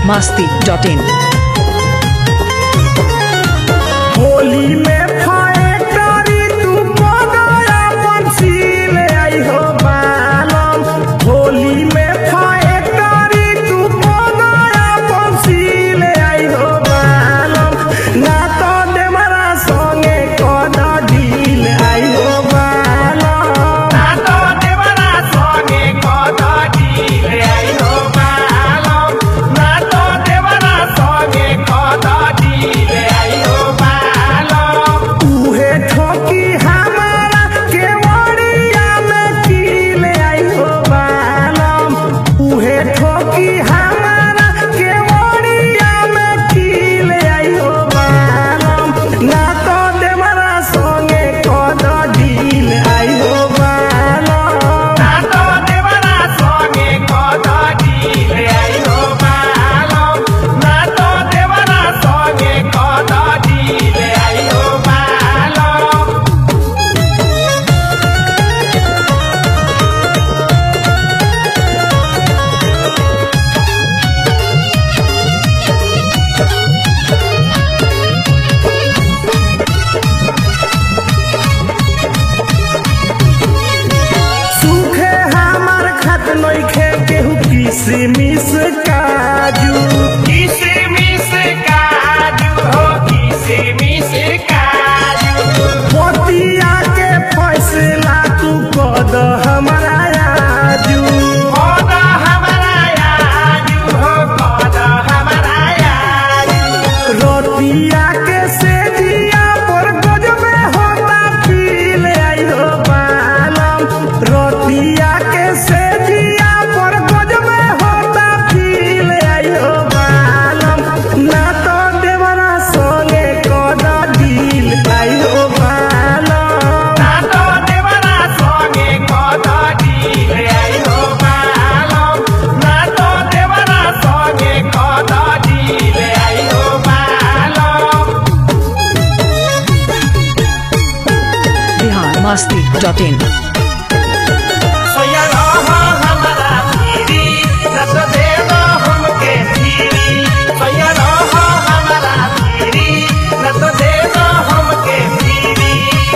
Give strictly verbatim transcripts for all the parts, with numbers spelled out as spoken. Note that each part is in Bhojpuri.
masti dot in. होली में फैक्ट्री तू पगला पंछील आई हो बालम। होली में फैक्ट्री तू पगला पंछील आई हो बालम। ना तो देवरा संगे कद दिल आई हो बालम। ना तो देवरा संगे कद दिल आई हो बालम। ना तो देवरा संगे कद दिल आई हो उहे ठोकी हमारा केवड़िया में कील आई हो बालम। उहे ठोकी हमारा केवड़िया में कील आई हो बालम। ना तो देवरा संगे कद दिल आई हो बालम। ना तो देवरा संगे कद दिल आई हो बालम। ना तो देवरा संगे कद दिल आई हो सूखे हमार खत नइखे केहू किसमिस काजू। किसमिस काजू हो किसमिस काजू। पतिया के फैसला तू कद हमरा आजू। कद हमरा आजू हो कद हमरा आजू। रोटिया के सेजिया पर गजबे होता फील आई हो बालम। रोटिया के सेजिया पर गजबे होता फील आई हो बालम। ना तो देवरा संगे कद दिल आई हो बालम। ना तो देवरा संगे कद दिल आई हो बालम। ना तो देवरा संगे कद दिल आई हो बालम। Bihar masti dot in. सोया रहा हमारा पीरी न तो दे दो हमके पीरी। सोया रहा हमारा पीरी न तो दे दो हमके पीरी।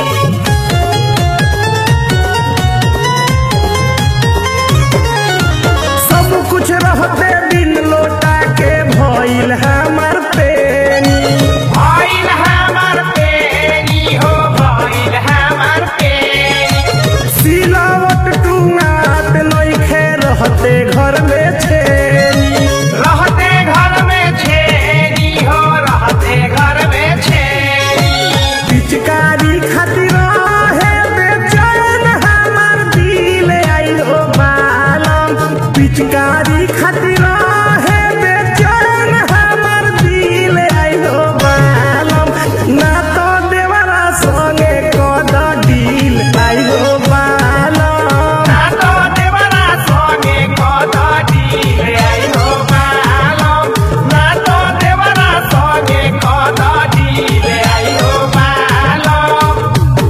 सब कुछ रहते बिन लोटा के भइल हमार पेनी। भइल हमार पेनी हो भइल हमार पेनी। सिलावट टुंगात नइखे रहते घर में छेनी। रहते घर में छेनी हो रहते घर में छेनी। पिचकारी खातिर है बेचैन हमार दिल आई हो बालम। पिचकारी खातिर है बेचैन हमार दिल आई हो बालम। ना तो देवरा संगे कद दिल आई हो बालम। ना तो देवरा संगे कद दिल आई हो बालम। ना तो देवरा संगे कद दिल आई हो बालम।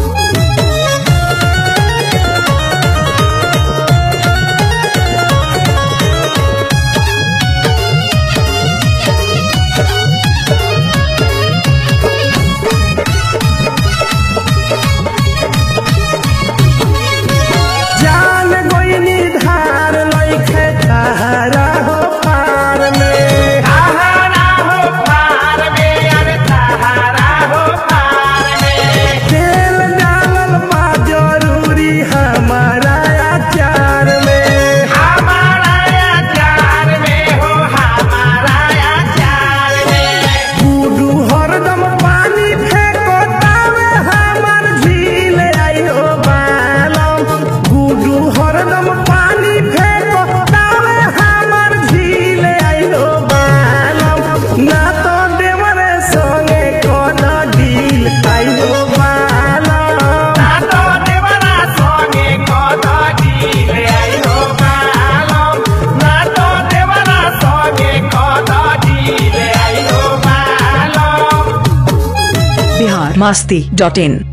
जान गोइनी धार लइखे तहरा हो पार में। तहरा हो पार में अरे तहरा हो पार में। तेल डालल बा जरूरी हमारा अचार में। हमारा अचार में हो हमारा अचार में। गुडू हरदम पानी फेंको तावे हमार झील आई हो बालम। गुडू हरदम पानी फेंको तावे हमार झील आई हो बालम। ना तो देवरे संगे कद दिल आई हो बालम। ना तो देवरा संगे कद दिल आई हो बालम। ना तो देवरा संगे कद दिल आई हो बालम। Bihar masti dot in.